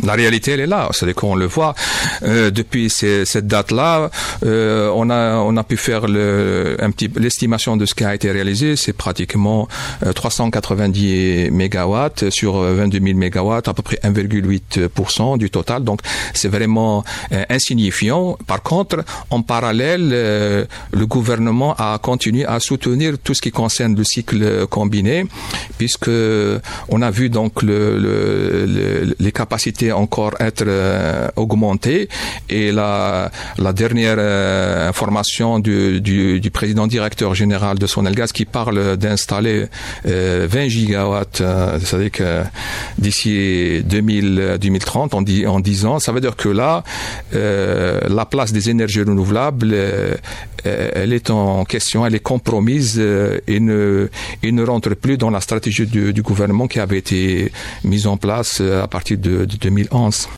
La réalité, elle est là. C'est-à-dire qu'on le voit depuis cette date-là. On a pu faire l'estimation de ce qui a été réalisé. C'est pratiquement 390 mégawatts sur 22 000 mégawatts, à peu près 1,8% du total. Donc, c'est vraiment insignifiant. Par contre, en parallèle, le gouvernement a continué à soutenir tout ce qui concerne le cycle combiné, puisque on a vu donc les capacités encore être augmentées, et la dernière information du président directeur général de Sonelgaz qui parle d'installer 20 gigawatts, c'est-à-dire que d'ici 2030, en 10 ans, ça veut dire que là, la place des énergies renouvelables, elle est en question, elle est compromise et ne rentre plus dans la stratégie du gouvernement qui avait été mise en place à partir de 2011.